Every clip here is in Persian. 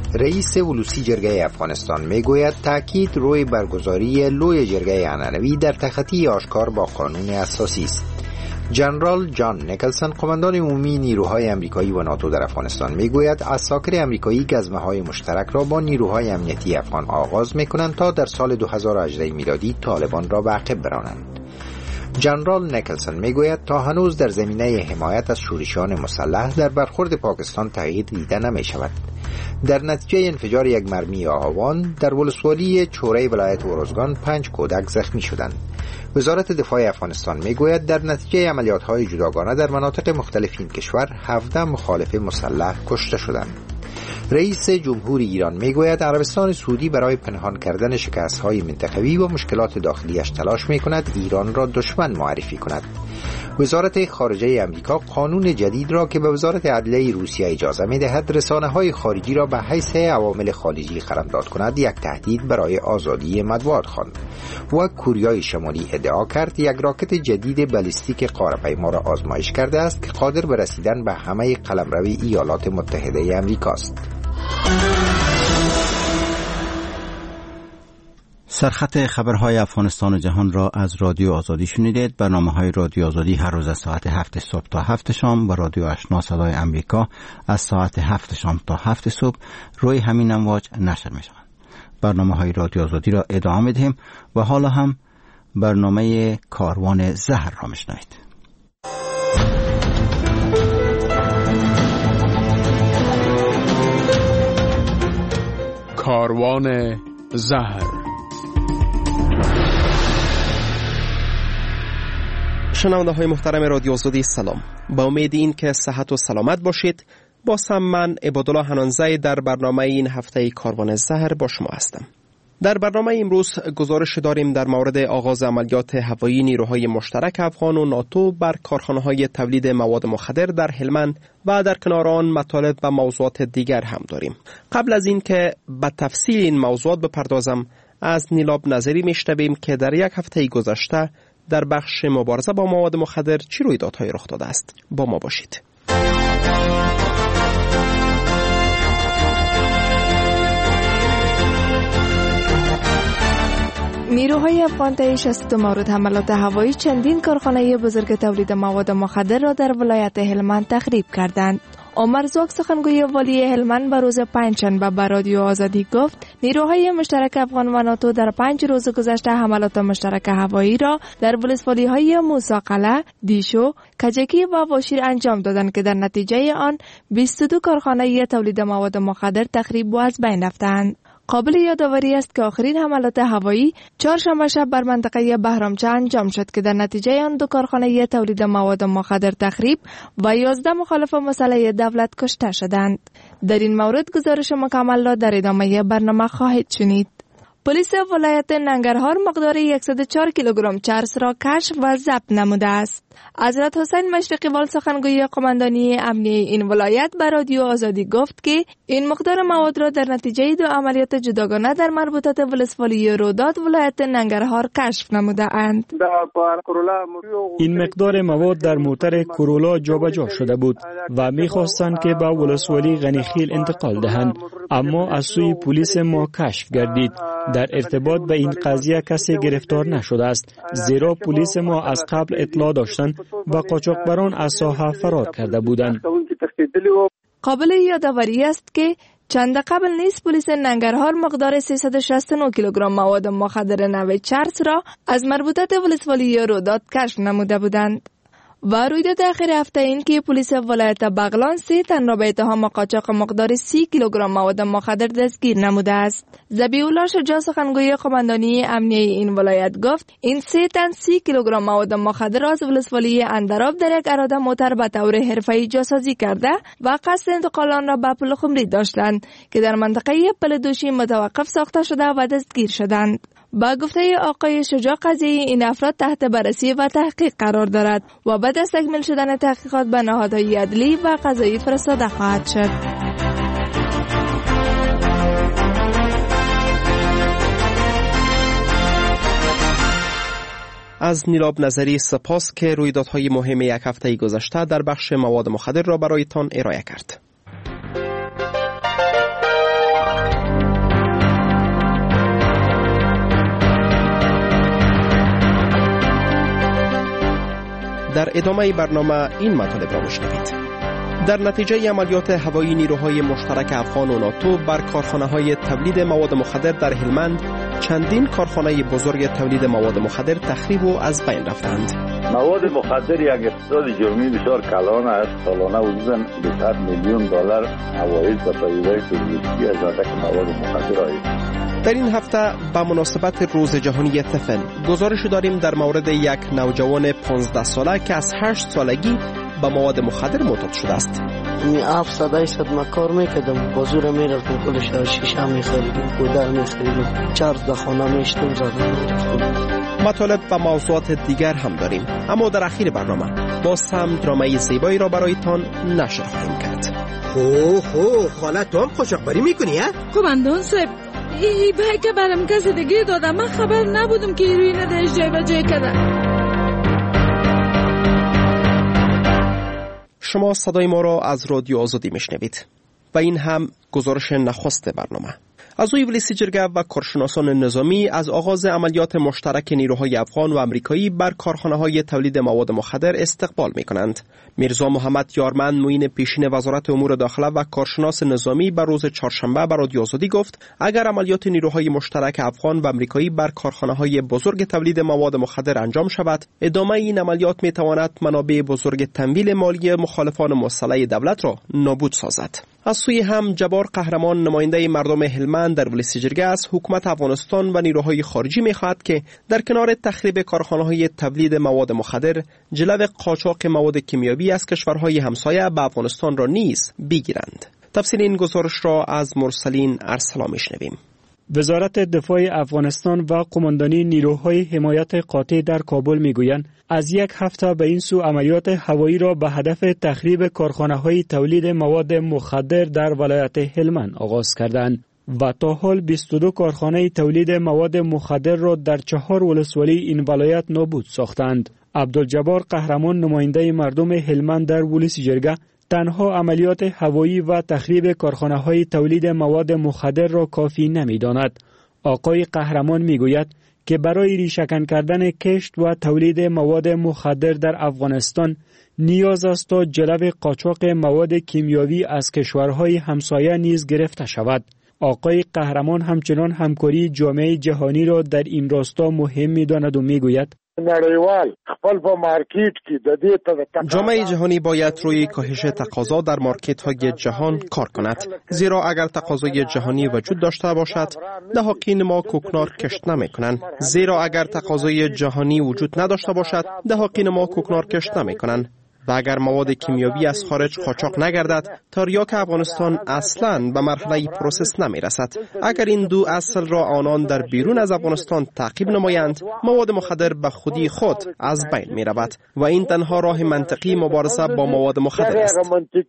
رئیس ولوسی جرگه افغانستان میگوید تاکید روی برگزاری لوی جرگه عنعنوی در تخطی آشکار با قانون اساسی است. جنرال جان نیکلسن، قماندان عمومی نیروهای آمریکایی و ناتو در افغانستان، میگوید عساکر آمریکایی گزمه‌های مشترک را با نیروهای امنیتی افغان آغاز می‌کنند تا در سال 2018 میلادی طالبان را به عقب برانند. جنرال نیکلسن میگوید تا هنوز در زمینه حمایت از شورشیان مسلح در برخورد پاکستان تغییر دیده نمی شود. در نتیجه انفجار یک مرمی آهوان در ولسوالی چوره ولایت اروزگان 5 کودک زخمی شدند. وزارت دفاع افغانستان میگوید در نتیجه عملیات‌های جداگانه در مناطق مختلف این کشور 17 مخالف مسلح کشته شدند. رئیس جمهور ایران میگوید عربستان سعودی برای پنهان کردن شکست‌های منطقوی و مشکلات داخلیش تلاش می‌کند ایران را دشمن معرفی کند. وزارت خارجه آمریکا قانون جدید را که به وزارت عدلیه روسیه اجازه می‌دهد رسانه‌های خارجی را به حیث عوامل خارجی قلمداد کند یک تهدید برای آزادی مطبوعات خواند و کوریای شمالی ادعا کرد یک راکت جدید بالیستیک قاره‌پیما را آزمایش کرده است که قادر به رسیدن به همه قلمروی ایالات متحده آمریکا است. سرخط خبرهای افغانستان و جهان را از رادیو آزادی شنیدید. برنامه‌های رادیو آزادی هر روز از ساعت 7 صبح تا 7 شام و رادیو آشنا صدای امریکا از ساعت 7 شام تا 7 صبح روی همین امواج نشر می‌شوند. برنامه‌های رادیو آزادی را ادامه می‌دهیم و حالا هم برنامه کاروان زهر را می‌شنوید. کاروان زهر. شنونده های محترم رادیو آزادی سلام. با امید این که صحت و سلامت باشید، با من عبادالله حنانزی در برنامه این هفته کاروان زهر با شما هستم. در برنامه امروز گزارش داریم در مورد آغاز عملیات هوایی نیروهای مشترک افغان و ناتو بر کارخانه‌های تولید مواد مخدر در هلمند و در کنار آن مطالب و موضوعات دیگر هم داریم. قبل از این که به تفصیل این موضوعات بپردازم، از نیلاب نظری میشنویم که در یک هفته گذشته در بخش مبارزه با مواد مخدر چه رویدادهایی رخ داده است. با ما باشید. نیروهای افغان طی 60 مورد حملات هوایی چندین کارخانه بزرگ تولید مواد مخدر را در ولایت هلمند تخریب کردند. عمر زوک سخنگوی والی هلمند به روز پنجشنبه به رادیو آزادی گفت نیروهای مشترک افغان و ناتو در 5 روز گذشته حملات مشترک هوایی را در ولسوالی‌های موسی-قلعه، دیشو، کجکی و واشیر انجام دادند که در نتیجه آن 22 کارخانه تولید مواد مخدر تخریب و از بین رفتند. قابل یادآوری است که آخرین حملات هوایی چهارشنبه شب بر منطقه بهرامچه انجام شد که در نتیجه آن 2 کارخانه تولید مواد مخدر تخریب و 11 مخالف مسلح دولت کشته شدند. در این مورد گزارش مکمل را در ادامه برنامه خواهید شنید. پلیس ولایت ننگرهار مقدار 104 کیلوگرم چرس را کشف و ضبط نموده است. حضرت حسین مشرقی وال سخنگوی قماندانی امنیه این ولایت به رادیو آزادی گفت که این مقدار مواد را در نتیجه 2 عملیات جداگانه در مربوطات ولسوالی روداد ولایت ننگرهار کشف نموده اند. این مقدار مواد در موتر کورولا جابجا شده بود و می‌خواستند که به ولسوالی غنیخیل انتقال دهند، اما از سوی پلیس ما کشف گردید. در ارتباط به این قضیه کسی گرفتار نشده است، زیرا پلیس ما از قبل اطلاع داشتند و قاچاقبران از ساحه فرار کرده بودند. قابل یادآوری است که چند قبل نیز پلیس ننگرهار مقدار 369 کیلوگرم مواد مخدر نوع چرس را از مربوطات ولسوالی روداد کشف نموده بودند. و رویداد اخیر هفته این که پلیس ولایت بغلان 3 تن را به اتهام قاچاق مقدار 30 کیلوگرم مواد مخدر دستگیر نموده است. ذبیح‌الله شجاع سخنگوی قماندانی امنیه این ولایت گفت این 3 تن 30 کیلوگرم مواد مخدر را از ولسوالی اندراب در یک اراده موتر به طور حرفه‌ای جاسازی کرده و قصد انتقال آن را به پل خمری داشتند که در منطقه پل دوشی متوقف ساخته شده و دستگیر شدند. با گفته آقای شجاع قضیه این افراد تحت بررسی و تحقیق قرار دارد و بعد از تکمیل شدن تحقیقات به نهادهای عدلی و قضایی فرستاده خواهد شد. از نیلاب نظری سپاس که رویدادهای مهم یک هفته گذشته در بخش مواد مخدر را برایتان ارائه کرد. در ادامه برنامه این مطالب را بشنوید. در نتیجه عملیات هوایی نیروهای مشترک افغان و ناتو بر کارخانه‌های تولید مواد مخدر در هلمند، چندین کارخانه بزرگ تولید مواد مخدر تخریب و از بین رفتند. مواد مخدر یک اقتصاد جرمی بسیار کلان است. سالانه حدوداً 200 میلیون دلار عواید و پدیده‌های توریستی از اتک مواد مخدر آید. در این هفته به مناسبت روز جهانی طفل گزارش داریم در مورد یک نوجوان 15 ساله که از 8 سالگی به مواد مخدر معتاد شده است. می 700 ما کار میکردم، بازور میرفتم کل شهر شیشه میخریدیم، کودل میخریدیم، چرس در خانه میشتم زدم میرفتم. مطالب و موضوعات دیگر هم داریم، اما در اخیر برنامه باز هم درامای زیبایی را برایتان نشر خواهیم کرد. خاله تو هم خوشخبری میکنی ها؟ کماندان صاحب، ای بای که برام کسی دیگه دادم، من خبر نبودم که روی ندهش جای و جای کده. شما صدای ما را از رادیو آزادی میشنوید و این هم گزارش نخست برنامه. اعضای ولسی جرگه و کارشناسان نظامی از آغاز عملیات مشترک نیروهای افغان و امریکایی بر کارخانه‌های تولید مواد مخدر استقبال می‌کنند. میرزا محمد یارمن معین پیشین وزارت امور داخله و کارشناس نظامی بر روز چهارشنبه به رادیو آزادی گفت اگر عملیات نیروهای مشترک افغان و امریکایی بر کارخانه‌های بزرگ تولید مواد مخدر انجام شود، ادامه این عملیات می‌تواند منابع بزرگ تمویل مالی مخالفان مسلح دولت را نابود سازد. از سوی هم جبار قهرمان نماینده مردم هلمند در ولسی جرگه از حکومت افغانستان و نیروهای خارجی می‌خواهد که در کنار تخریب کارخانه‌های تولید مواد مخدر جلو قاچاق مواد کیمیایی از کشورهای همسایه به افغانستان را نیز بگیرند. تفصیل این گزارش را از مرسلین ارسلا میشنویم. وزارت دفاع افغانستان و قماندانی نیروهای حمایت قاطع در کابل میگویند از یک هفته به این سو عملیات هوایی را به هدف تخریب کارخانه‌های تولید مواد مخدر در ولایت هلمند آغاز کردند و تا حال 22 کارخانه تولید مواد مخدر را در 4 ولسوالی این ولایت نابود ساختند. عبدالجبار قهرمان نماینده مردم هلمند در ولسی جرگه تنها عملیات هوایی و تخریب کارخانه‌های تولید مواد مخدر را کافی نمی‌داند. آقای قهرمان می‌گوید که برای ریشه‌کن کردن کشت و تولید مواد مخدر در افغانستان نیاز است تا جلو قاچاق مواد کیمیایی از کشورهای همسایه نیز گرفته شود. آقای قهرمان همچنان همکاری جامعه جهانی را در این راستا مهم می‌داند و می‌گوید جامعه جهانی باید روی کاهش تقاضا در مارکت‌های جهان کار کند، زیرا اگر تقاضای جهانی وجود داشته باشد دهاقین ما کوکنار کشت نمی‌کنند. زیرا اگر تقاضای جهانی وجود نداشته باشد دهاقین ما کوکنار کشت نمی‌کنند. و اگر مواد کیمیایی از خارج قاچاق نگردد تریاک افغانستان اصلاً به مرحله پروسس نمی رسد. اگر این دو اصل را آنان در بیرون از افغانستان تعقیب نمایند مواد مخدر به خودی خود از بین می رود و این تنها راه منطقی مبارزه با مواد مخدر است.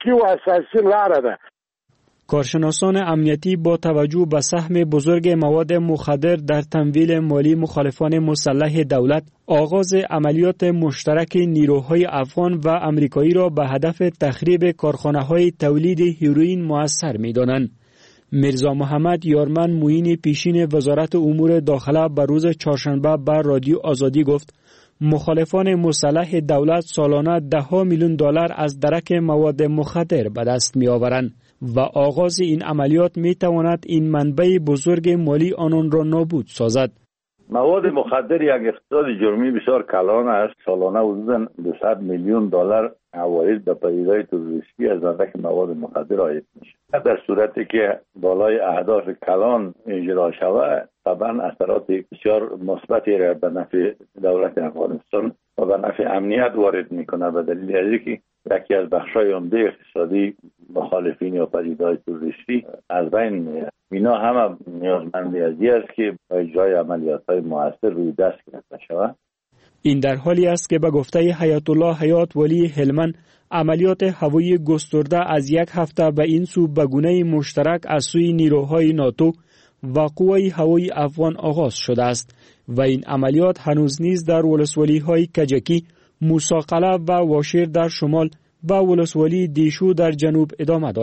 کارشناسان امنیتی با توجه به سهم بزرگ مواد مخدر در تمویل مالی مخالفان مسلح دولت آغاز عملیات مشترک نیروهای افغان و امریکایی را به هدف تخریب کارخانه‌های تولید هیروئین مؤثر می‌دانند. میرزا محمد یارمن معین پیشین وزارت امور داخله به روز چهارشنبه به رادیو آزادی گفت مخالفان مسلح دولت سالانه 10 میلیون دلار از درک مواد مخدر به دست می‌آورند و آغاز این عملیات می‌تواند این منبع بزرگ مالی آنان را نابود سازد. مواد مخدر یک اقتصاد جرمی بسیار کلان است. سالانه حدوداً 200 میلیون دلار عواید به پدیده‌های توریستی از اتک مواد مخدر آید میشه. در صورتی که بالای اهداف کلان اجرا شود طبعا اثرات بسیار مثبتی را به نفع دولت افغانستان و به نفع امنیت وارد میکنه، به دلیل اینکه یکی از بخش‌های عمده اقتصادی مخالفین یا پدیده‌های توریستی از بین میره. اینا همه نیازمندی است که با اجرای عملیات‌های موثر روی دست گرفته شود. این در حالی است که به گفته حیات الله حیات ولی هلمند عملیات هوایی گسترده از یک هفته به این سو به گونه مشترک از سوی نیروهای ناتو و قوای هوایی افغان آغاز شده است و این عملیات هنوز نیز در ولسوالی‌های کجکی، موسی قلعه و واشیر در شمال و ولسوالی دیشو در جنوب ادامه دارد.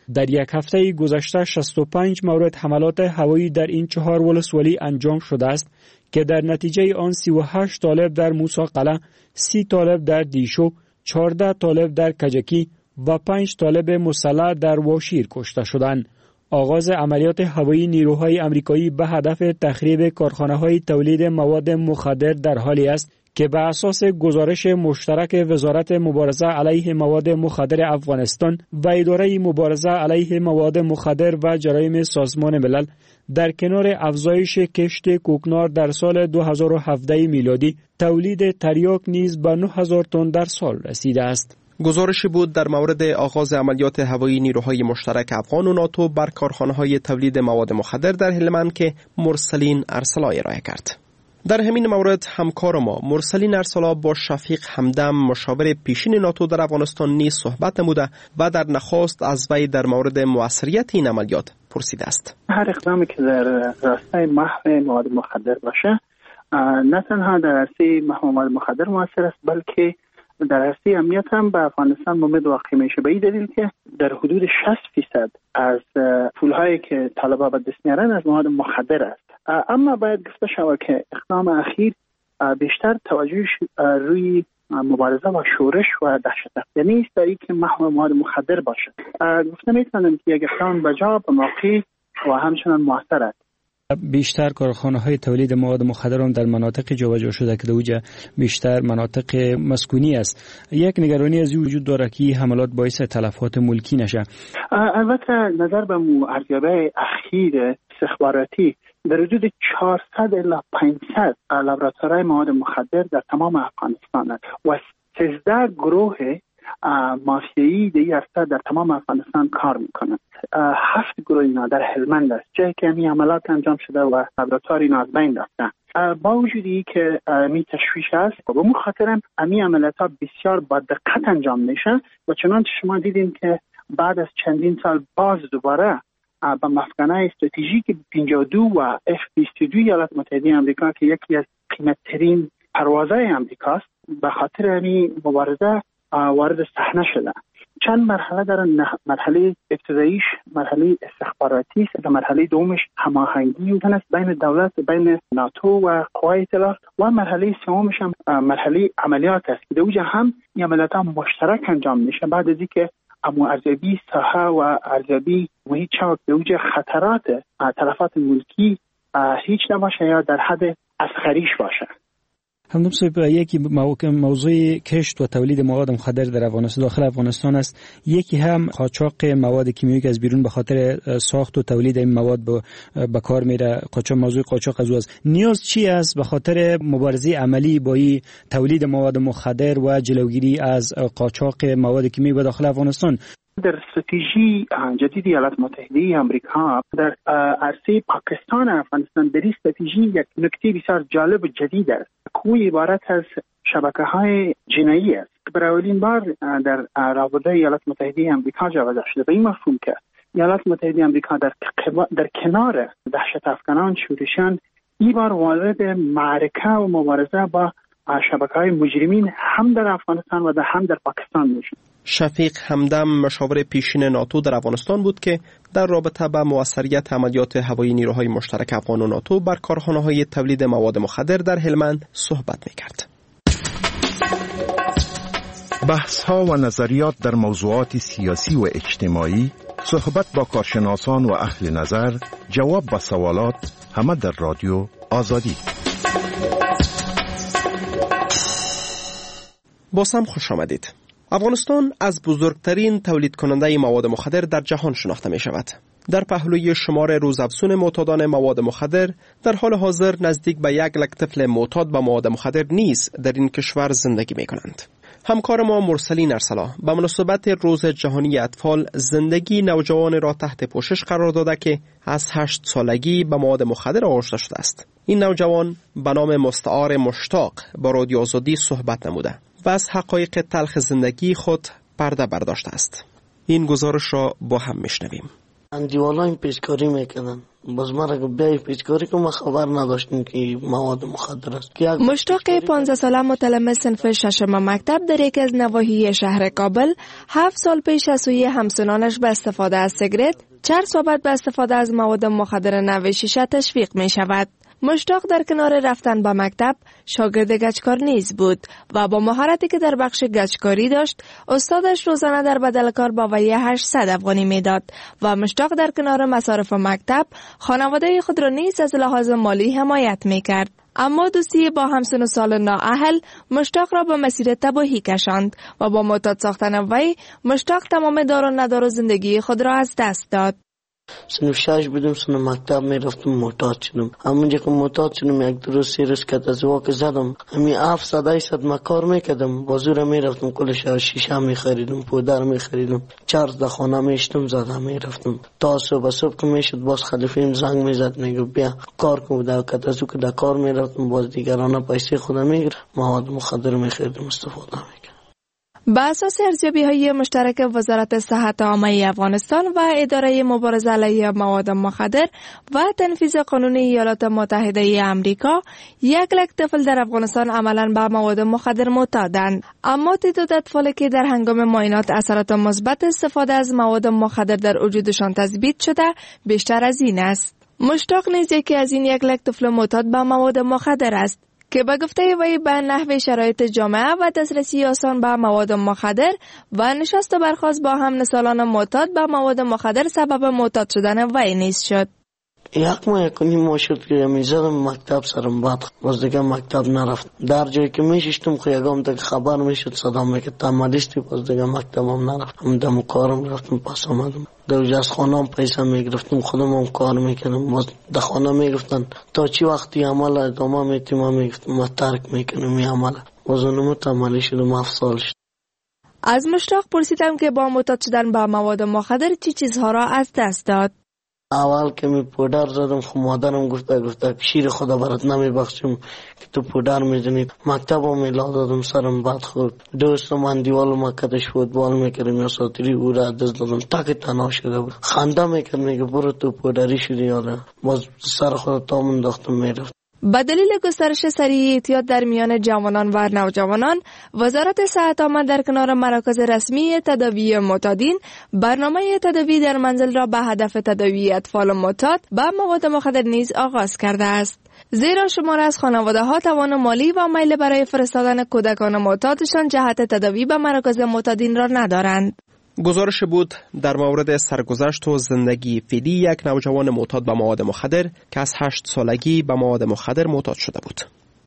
در یک هفته گذشته 65 مورد حملات هوایی در این 4 ولسوالی انجام شده است که در نتیجه آن 38 طالب در موسی قلعه، 30 طالب در دیشو، 14 طالب در کجکی و 5 طالب مسلح در واشیر کشته شدند. آغاز عملیات هوایی نیروهای آمریکایی به هدف تخریب کارخانه‌های تولید مواد مخدر در حالی است که به اساس گزارش مشترک وزارت مبارزه علیه مواد مخدر افغانستان و اداره مبارزه علیه مواد مخدر و جرایم سازمان ملل، در کنار افزایش کشت کوکنار در سال 2017 میلادی، تولید تریاک نیز به 9000 تن در سال رسیده است. گزارشی بود در مورد آغاز عملیات هوایی نیروهای مشترک افغان و ناتو بر کارخانه‌های تولید مواد مخدر در هلمند که مرسلین ارسلا ارائه کرد. در همین مورد همکار ما مرسلین ارسلا با شفیق همدم مشاور پیشین ناتو در افغانستان نیز صحبت نموده و در نخست از وی در مورد موثریت این عملیات پرسیده است. هر اقدامی که در راستای محو مواد مخدر باشه نه تنها در عرصه محو مواد مخدر موثر است، بلکه در عرصه امنیت هم به افغانستان ممد واقع میشه، به این دلیل که در حدود 60% از پولهایی که طالبان به دست میارن از مواد مخدر است. اما باید گفته شود که اقدام اخیر بیشتر توجهش روی مبارزه و شورش و دهشت افکنی است در اینکه محو مواد مخدر باشد. گفته میتونم که یک اقدام بجا به موقع و همچنان موثر است. بیشتر کارخانه‌های تولید مواد مخدر هم در مناطق جابجا شده که دوجه بیشتر مناطق مسکونی است. یک نگرانی از این وجود داره که حملات باعث تلفات ملکی نشه. البته نظر به ارزیابی اخیر استخباراتی در حدود 400 الی 500 لابراتوارهای مواد مخدر در تمام افغانستان است و 13 گروه مافیایی در تمام افغانستان کار میکنند. 7 گروه اینا در هلمند است، جایی که این عملیات انجام شده و لابراتوار اینا از بین رفتن. با وجودی که می تشویش است و به خاطر این عملیات بسیار با دقت انجام میشه و چنانچه شما دیدین که بعد از چندین سال باز دوباره با مفکنه استراتژیک 52 و F-22 ایالات متحده آمریکا که یکی از قیمت‌ترین پروازهای آمریکاست، به خاطر این مبارزه وارد صحنه شده. چند مرحله دارن. مرحله ابتداییش مرحله استخباراتی است و مرحله دومش هماهنگی است بین دولت و بین ناتو و قوای اطلاع و مرحله سومش هم مرحله عملیات است که دوجه هم این عملیات مشترک انجام میشه بعد از اینکه ارزیابی ساحه و ارزیابی محیط چاک دوجه خطرات تلفات ملکی هیچ نباشه یا در حد اصغریش باشه. همدم صاحب، یکی موضوع کشت و تولید مواد مخدر در افغانستان داخل افغانستان است، یکی هم قاچاق مواد کیمیایی که از بیرون به خاطر ساخت و تولید این مواد به کار میره. موضوع قاچاق از است. نیاز چی است به خاطر مبارزه عملی با این تولید مواد مخدر و جلوگیری از قاچاق مواد کیمیایی به داخل افغانستان؟ در استراتژی جدید ایالات متحده آمریکا در عرصه پاکستان و افغانستان در این استراتژی یک نکته بسیار جالب و جدید است که عبارت از شبکه‌های جنایی است که برای اولین بار در رابطه ایالات متحده آمریکا جابجا شده. به این مفهوم که ایالات متحده آمریکا در کنار دهشت افکنان شورشیان این بار وارد معرکه و مبارزه با شبکه‌های مجرمین هم در افغانستان و هم در پاکستان میشه. شفیق همدم مشاور پیشین ناتو در افغانستان بود که در رابطه با موثریت عملیات هوایی نیروهای مشترک افغان و ناتو بر کارخانه‌های تولید مواد مخدر در هلمند صحبت می‌کرد. بحث‌ها و نظریات در موضوعات سیاسی و اجتماعی، صحبت با کارشناسان و اهل نظر، جواب به سوالات، همه در رادیو آزادی. بازم خوش آمدید. افغانستان از بزرگترین تولید کننده مواد مخدر در جهان شناخته می شود. در پهلوی شمار روزافزون معتادان مواد مخدر در حال حاضر نزدیک به 1 لک طفل معتاد به مواد مخدر نیز در این کشور زندگی می کنند. همکار ما مرسلین ارسلا به مناسبت روز جهانی اطفال زندگی نوجوان را تحت پوشش قرار داده که از 8 سالگی به مواد مخدر آغشته شده است. این نوجوان به نام مستعار مشتاق با رادیو آزادی صحبت نموده و از حقایق تلخ زندگی خود پرده برداشته است. این گزارش را با هم میشنویم. اندیوالا این پیشکاری میکنن باز ما را بیای پیچکاری که ما خبر نداشتیم که مواد مخدر است. مشتاق 15 ساله متلمس صنف ششم مکتب در یکی از نواحی شهر کابل 7 سال پیش از سوی همسنانش به استفاده از سیگرت، چرس صحبت به استفاده از مواد مخدر نوع شیشه تشویق می شود. مشتاق در کنار رفتن به مکتب شاگرد گچکار نیز بود و با مهارتی که در بخش گچکاری داشت استادش روزانه در بدل کار با وی 800 افغانی میداد و مشتاق در کنار مصارف مکتب خانواده خود را نیز از لحاظ مالی حمایت میکرد. اما دوستی با همسن و سال نااهل مشتاق را به مسیر تباهی کشاند و با معتاد ساختن وی مشتاق تمام دار و ندار زندگی خود را از دست داد. سنف 6 بودم، سنف مکتب میرفتم، معتاد شدم. همونجا که معتاد شدم یک دو روز سه روز که از واقع زدم، همین 700 ما کار میکردم، بازور میرفتم، کلش شیشه میخریدم، پودر میخریدم، چرس در خانه میشتم، زده میرفتم تا صبح که میشد باز خلیفه زنگ میزد میگو بیا کار کن. در کتازو که در کار میرفتم باز دیگرانه پیسه خودم میگرم، مواد مخدر میخریدم، استفاده میکردم. بر اساس ارزیابی‌های مشترک وزارت صحت عامه افغانستان و اداره مبارزه علیه مواد مخدر و تنفیذ قانون ایالات متحده آمریکا، 1 لک طفل در افغانستان عملاً به مواد مخدر معتادند. اما تعداد اطفالی که در هنگام معاینات اثرات مثبت استفاده از مواد مخدر در وجودشان تثبیت شده بیشتر از این است. مشتاق نیز یکی از این 1 لک طفل معتاد به مواد مخدر است که به گفته وی به نحو شرایط جامعه و دسترسی آسان به مواد مخدر و نشست و برخاست با هم‌نسلان معتاد به مواد مخدر سبب معتاد شدن وی نیز شد. 1 ماه 1.5 ماه شد که میزدم مکتب سرم بعد باز دیگه مکتب نرفت. در جایی که میشستم خیلی دیگه خبر میشد صدا میکرد تمالیستی، باز دیگه مکتبم نرفتم، دم کارم رفتم، پس آمدم. در از خانم پیسه میگرفتم، خودم هم کار میکنم، باز در خانه میگفتن تا چی وقتی عمل ادامه میتیم، میگفتم ما ترک میکنم این عمل. باز اونم تمالی شدم، 7 سال شد. از مشتاق پرسیدم که با معتاد شدن به مواد مخدر چی چیزها را از دست داد. اول که می پودر زدم، خب مادرم گفته شیر خدا برات نمیبخشم که تو پودر میزنی. مکتبم میلا دادم، سرم بد خورد. دوست من دیوال مکتش فوتبال میکردم یا ساتری او را دست دادم، تک تنها شده بود. خنده میکرد، میگه برو تو پودری شدی یاده. باز سر خود تا انداختم میرفت. به دلیل گسترش سریع اعتیاد در میان جوانان و نوجوانان، وزارت صحت عامه در کنار مراکز رسمی تداوی معتادین برنامه تداوی در منزل را به هدف تداوی اطفال معتاد به مواد مخدر نیز آغاز کرده است. زیرا شمار از خانواده ها توان مالی و میل برای فرستادن کودکان معتادشان جهت تداوی به مراکز معتادین را ندارند. گزارش بود در مورد سرگذشت و زندگی فعلی یک نوجوان معتاد به مواد مخدر که از 8 سالگی به مواد مخدر معتاد شده بود.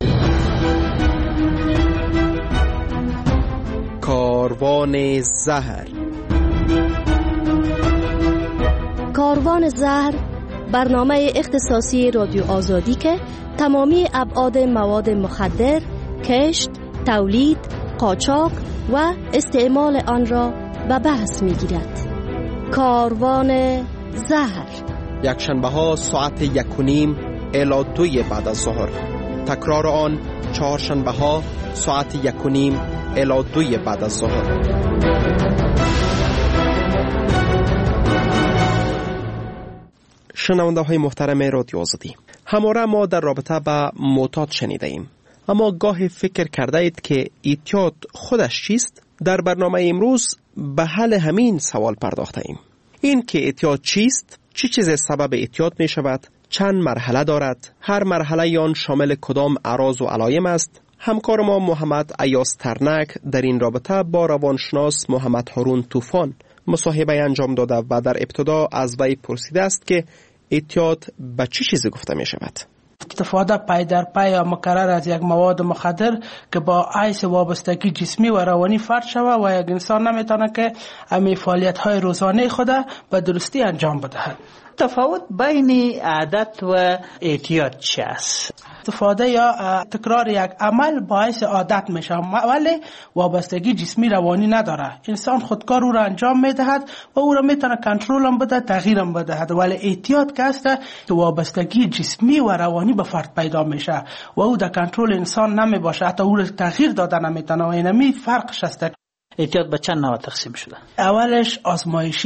کاروان زهر. کاروان زهر برنامه اختصاصی رادیو آزادی که تمامی ابعاد مواد مخدر، کشت، تولید، قاچاق و استعمال آن را به بحث می‌گیرد. کاروان زهر، یکشنبه ها ساعت 1:30 الی 2 بعد از ظهر. تکرار آن چهارشنبه ها ساعت 1:30 الی 2 بعد از ظهر. شنونده های محترم رادیو آزادی، همواره ما در رابطه با معتاد شنیده ایم، اما گاهی فکر کرده اید که اعتیاد خودش چیست؟ در برنامه امروز به حل همین سوال پرداخته ایم. این که اعتیاد چیست؟ چه چیز سبب اعتیاد می شود؟ چند مرحله دارد؟ هر مرحله آن شامل کدام اعراض و علایم است؟ همکار ما محمد ایاز ترنک در این رابطه با روانشناس محمد هارون طوفان مصاحبه انجام داده و در ابتدا از وی پرسیده است که اعتیاد به چه چیزی گفته می شود؟ استفاده پای در پای یا مکرر از یک مواد مخدر که با عیس وابستگی جسمی و روانی فرد شود و یک انسان نمیتونه که امی فعالیت های روزانه خود به درستی انجام بدهد. تفاوت بین عادت و اعتیاد چی است؟ استفاده یا تکرار یک عمل باعث عادت میشه ولی وابستگی جسمی روانی نداره. انسان خودکار او را انجام میدهد و او را میتونه کنترل هم بده، تغییر هم بدهد. ولی اعتیاد که است وابستگی جسمی و روانی به فرد پیدا میشه و او در کنترل انسان نمیباشه، حتی او را تغییر دادن نمیتونه و اینمی فرقش است. اعتیاد به چند نوع تقسیم شده؟ اولش آزمایشی است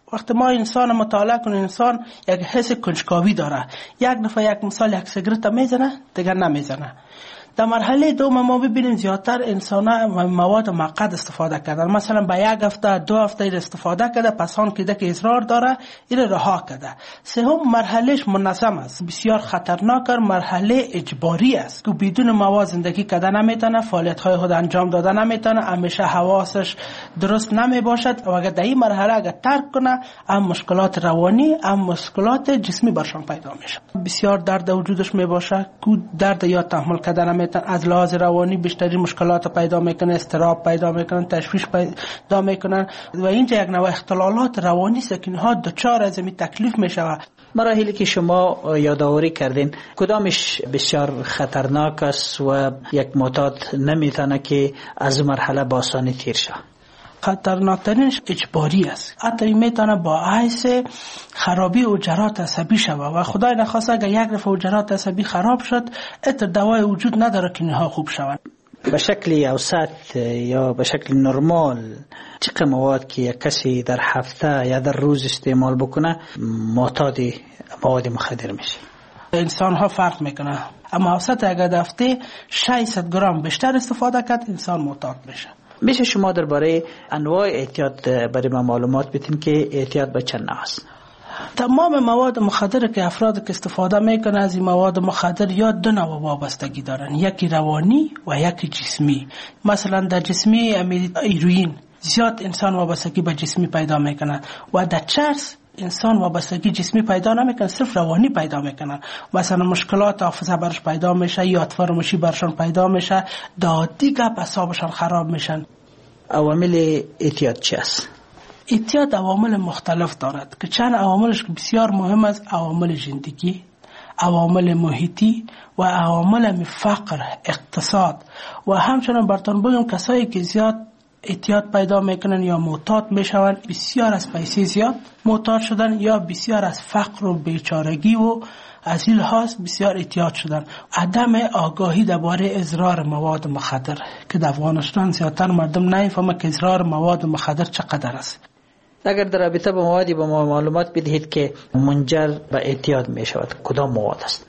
وقتی ما انسان مطالعه کنیم، انسان یک حس کنجکاوی داره. یک دفعه یک مثال یک سیگرت میزنه دیگر نمیزنه. در مرحله دوم ما ببینیم زیادتر انسان مواد موقت استفاده کردن، مثلا به یک هفته 2 هفته استفاده کرده، پس آن که اصرار داره این رها کرده. سوم مرحلهش منظم است، بسیار خطرناک مرحله اجباری است که بدون مواد زندگی کرده نمیتونه، فعالیت های خود انجام داده نمیتونه، همیشه حواسش درست نمی باشد و اگر در این مرحله اگر ترک کنه هم مشکلات روانی هم مشکلات جسمی برشان پیدا میشه. بسیار درد وجودش می باشه که درد یا تحمل کردن از لحاظ روانی بیشتری مشکلات پیدا میکنه، اضطراب پیدا میکنن، تشویش پیدا میکنن و اینجا یک نوع اختلالات روانی است که اینها دچار از این تکلیف میشوه. مراحلی که شما یادآوری کردین کدامش بسیار خطرناک است و یک معتاد نمیتونه که از مرحله با آسانی تیر شه؟ خطرناکترینش اجباری است. حتی میتونه باعث خرابی حجرات عصبی شوه و خدای نخواسته اگر یک دفعه حجرات عصبی خراب شد اتر دوای وجود نداره که اینها خوب شوند. به شکل اوسط یا به شکل نرمال چقدر مواد که یک کسی در هفته یا در روز استعمال بکنه معتاد مواد مخدر میشه؟ انسان ها فرق میکنه، اما اوسط اگر در هفته 600 گرم بیشتر استفاده کرد انسان معتاد میشه. میشه شما درباره انواع اعتیاد برای ما معلومات بدین که اعتیاد به چند نوع است؟ تمام مواد مخدر که افراد که استفاده میکنه از این مواد مخدر یا 2 نوع وابستگی دارن، یکی روانی و یکی جسمی. مثلا در جسمی هیروئین زیاد انسان وابستگی به جسمی پیدا میکنه و در چرس انسان وابستگی جسمی پیدا نمیکنه، صرف روانی پیدا میکنه. مثلا مشکلات حافظه برش پیدا میشه، یاد فراموشی برشان پیدا میشه، دیگه اعصابشان خراب میشن. عوامل اعتیاد چی است؟ اعتیاد عوامل مختلف دارد که چند عواملش بسیار مهم است: عوامل زندگی، عوامل محیطی و عوامل فقر، اقتصاد. و همچنان براتون بگم کسایی که زیاد اعتیاد پیدا میکنن یا معتاد میشون بسیار از پیسه زیاد معتاد شدن یا بسیار از فقر و بیچارگی و از این لحاظ بسیار اعتیاد شدن. عدم آگاهی درباره اضرار مواد مخدر که در افغانستان زیادتر مردم نمیفهمند که اضرار مواد مخدر چقدر است. اگر در رابطه با موادی با ما معلومات بدهید که منجر به اعتیاد می شود، کدام مواد است؟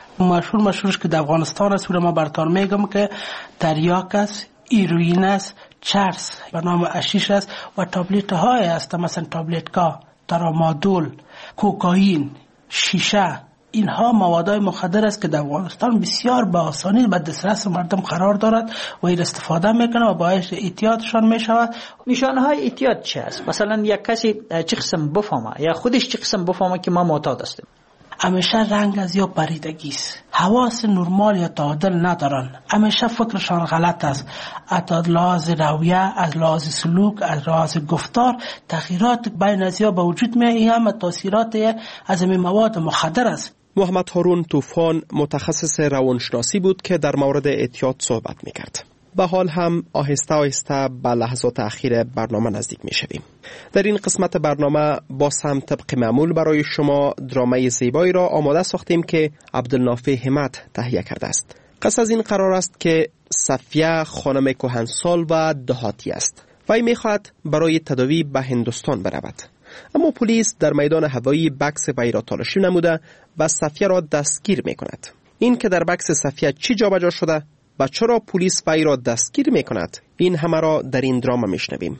مشهورش که در افغانستان است ما براتون میگم که تریاک است، هیروئین است، چرس به نام حشیش است و تابلت های است، مثلا تابلتکا، ترامادول، کوکائین، شیشه. اینها موادهای مخدر است که در افغانستان بسیار به آسانی به دسترس مردم قرار دارد و این استفاده میکنه و باعث اعتیادشان میشود. نشانه های اعتیاد چه است؟ مثلا یک کسی چه قسم بفهمه یا خودش چه قسم بفهمه که ما معتاد هستیم؟ همیشه رنگ از یا پریدگی است، حواس نرمال یا تعادل ندارن، همیشه فکرشان غلط است، از لحاظ رویه، از لحاظ سلوک، از لحاظ گفتار تغییرات بین از یا به وجود میاد. این هم تاثیرات از این مواد مخدر است. محمد هارون طوفان متخصص روانشناسی بود که در مورد اعتیاد صحبت میکرد. به حال هم آهسته آهسته به لحظات اخیر برنامه نزدیک می شویم. در این قسمت برنامه باز هم طبق معمول برای شما درامه زیبایی را آماده ساختیم که عبدالنافع همت تهیه کرده است. قصد از این قرار است که صفیه خانم کهنسال و دهاتی است. وی می خواهد برای تداوی به هندوستان برود. اما پلیس در میدان هوایی بکس وی را تالاشی نموده و صفیه را دستگیر می کند. این که در بکس صفیه چی جابجا شده و چرا پلیس وی را دستگیر می کند، این همه را در این دراما می شنویم.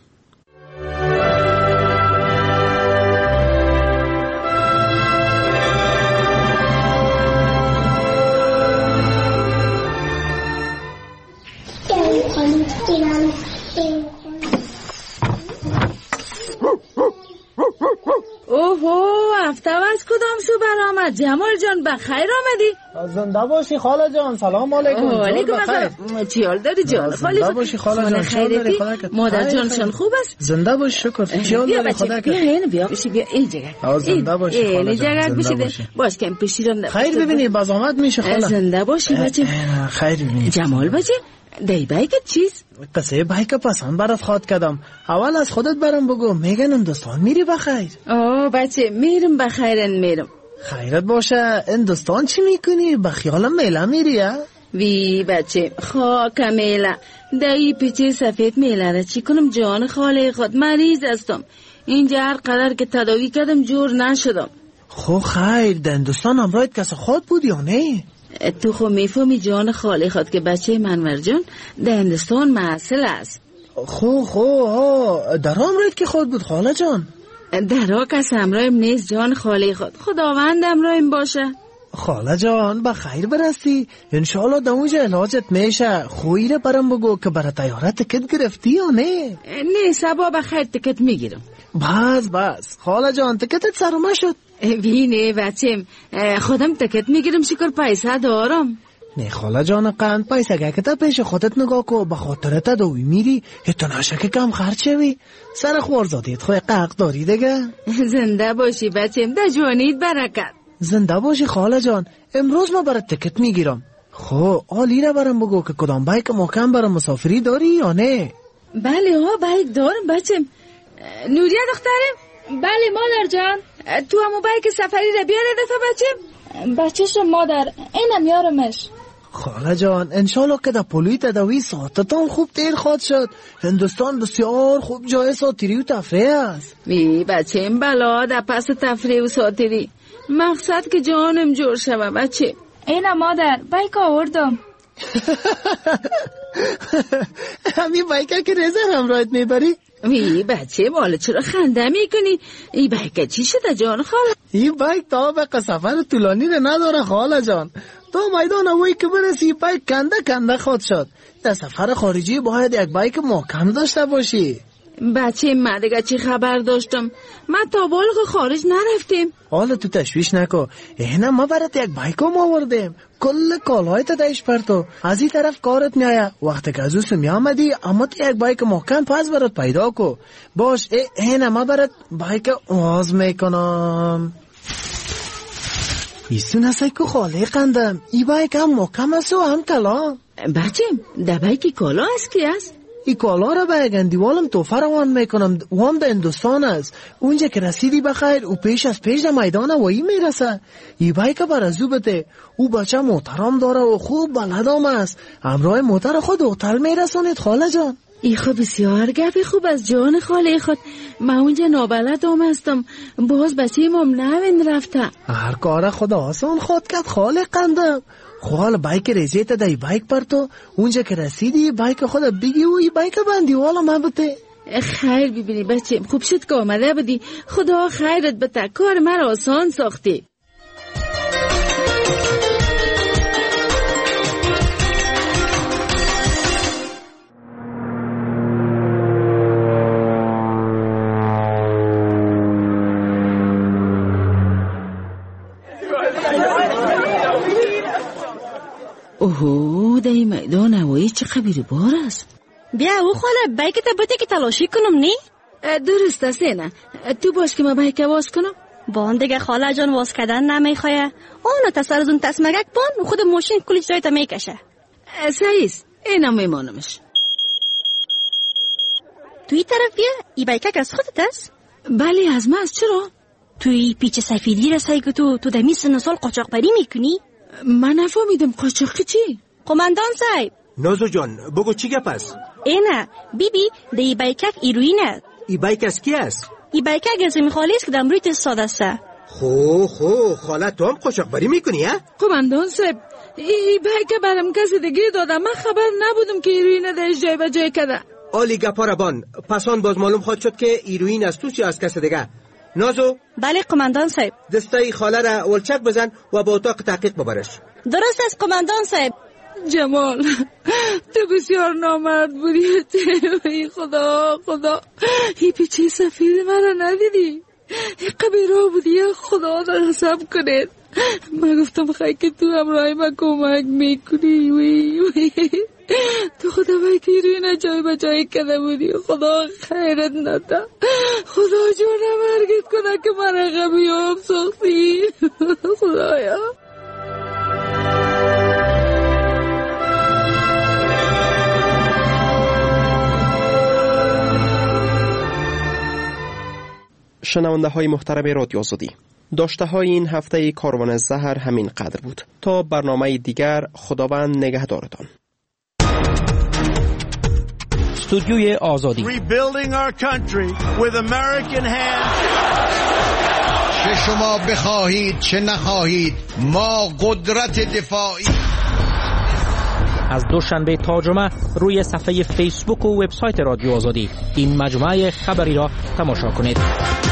اوهو، هفته از کدام سو برآمد؟ جمال جان بخیر آمدی؟ زنده باشی خاله جان. سلام علیکم. علیکم السلام. چیال داری جان؟ زنده باشی خاله جان. خیرتی؟ مادر جانشان خوب است؟ زنده باشی شکر. چیال داری خدا کرد. بیا بشی بیا این جگر. زنده باشی خاله جان. زنده باشی. باش کم پیشیرم. خیر ببینی بازآمد میشه خاله. زنده باشی بچه. خیر ببینی. جمال بچه. دی بایکت چیز؟ قصه بایک پسند برات خواد کردم. اول از خودت برام بگو. میگن هندوستان میری بخیر؟ بچه میرم بخیرن میرم. خیرت باشه. هندوستان چی میکنی؟ به خیالم میله میری ها؟ وی بچه خاک میله. دایی پیچه سفید میله را چی کنم جان خاله خود؟ مریض هستم. اینجا هر قدر که تداوی کردم جور نشدم. خو خیر در هندوستان همراهت کس خود بود یا نه؟ تو خو میفهمی جان خالی خود که بچه منور جان در هندوستان محصل است. خو در همراهت که خود بود خاله جان؟ در ها کس همراهیم نیست جان خالی خود، خداوند همراهیم باشه. خاله جان با خیر برستی، انشالله در اونجا علاجت میشه. خویره برم بگو که برای تیاره تکت گرفتی یا نه؟ نه سبا بخیر تکت میگیرم. بس خاله جان تکتت سرمه شد. بینه بچم خودم تکت میگیرم شکر پیسه دارم. نه خاله جان قند پیسه که تا پیش خودت نگاه کو، به خاطر تداوی میری تو نشه که کم خرچ شوی. سر خوارزادیت خوی قق داری دیگه. زنده باشی بچم، در جوانیت برکت. زنده باشی خاله جان. امروز ما برات تکت میگیرم. خو آلی را برام بگو که کدام بایک محکم برای مسافری داری یا نه؟ بله بایک دارم بچم. نوریا دخترم؟ بله مادر جان. تو همو بایک سفری را بیاره دفعه بچم؟ بچه‌ش مادر اینم یارمش. خاله جان انشالله که در پلوی تداوی ساعتتان خوب تیر خواد شد. هندوستان بسیار خوب جای ساتیری و تفریح است. بی بچم بلا در پس تفریح و ساتیری، مقصد که جانم جور شوه بچه. اینم مادر بایک آوردم. همین بایکه که رزر همراهت میبری؟ وی بچه مالا چرا خنده میکنی؟ این بایک چی شده جان خاله؟ این بایک طابق سفر طولانی رو نداره خاله جان. تو میدان هوایی که برسی بایک کنده خود شد. در سفر خارجی باید یک بایک محکم داشته باشی. بچه من دیگه چی خبر داشتم؟ من تا بالغ خارج نرفتیم. حالا تو تشویش نکن. اینه ما برات یک بایکم آوردیم. کل کالای تدایش پرتو از این طرف کارت میایه. وقتی که از اوست میامدی اما تو یک بایک محکم پس برات پیدا کو. باش اینه ما برات بایک آواز میکنم. ایسو نسای که خاله قندم. ای بایک هم محکم است و هم کلا. بچه در بایک کالا است که است؟ ای کالا را به گندیوالم توفه روان میکنم و هم در هندوستان است. اونجا که رسیدی بخیر او پیش از پیش در میدان هوایی میرسه. ای بایک بر ازو بده. او بچه محترم داره و خوب بلدام است. همراه موتر خود هتل میرسانید خاله جان. ای خب بسیار گپی خوب از جان خاله خود. من اونجا نابلدام هستم، باز بچه مام نوین رفته. هر کار خدا آسان خود کرد خاله قندم. خال بایک ریزیت دای بایک پر تو اونجا که رسیدی بایک خود بگی و ای بایک بندی والا من بته. خیر ببینی بچه خوب شد که آمده بودی، خدا خیرت بته، کار مرا آسان ساختی. اوه در این میدان هوایی چه خبیر بار است. بیا او خاله بایک تا بده که تلاشی کنم نی؟ درست است نه. تو باش که ما بایک واز کنم. بان دیگه خاله جان واز کردن نمیخواه. اونو تا از اون تسمگک بان خود ماشین کلیش جای تا میکشه. سعیز اینم میمانمش. توی طرف بیا ای بایک از خودت است؟ بله از من است. چرا؟ توی پیچ سفیدی رسایی که تو در میسن سال قاچاق بری میکنی؟ من نفهمیدم قاچاقی چی؟ قماندان صاحب. نازو جان بگو چی گپ است؟ اینه بیبی ده ای بایکک ایروینه. ای بایک از کی است؟ ای بایکک از خالی است که در روی ساده است. خو خاله تو هم قاچاق بری میکنی ها؟ قماندان صاحب ای بایک برام کسی دیگه داده، من خبر نبودم که ایروینه در جای به جای کده. آلی گپا را بان پسان باز معلوم خواهد شد که ایروین از تو چی از کسی دیگه. نازو. بله قماندان صاحب. دستای خاله را ولچک بزن و با اتاق تحقیق ببرش. درست است قماندان صاحب. جمال تو بسیار نامرد بودی. ای خدا ای پیچه سفید مرا ندیدی؟ ای قبیرا بودی. خدا را حساب کنید. من گفتم خیلی که تو همراهی من کمک میکنی. وی تو خدا بایکی روی نجای بجایی کده بودی. خدا خیرت نده. خدا جور نمرگت کنه که من رقمی هم ساختی. خدایا. شنونده های محترم رادیو آزادی، داشته های این هفته کاروان زهر همین قدر بود. تا برنامه دیگر خداوند نگهدارتان. استودیوی آزادی. Rebuilding our country with American hands. چه شما بخواهید چه نخواهید ما قدرت دفاعی. از دوشنبه تا جمعه روی صفحه فیسبوک و وبسایت رادیو آزادی این مجموعه خبری را تماشا کنید.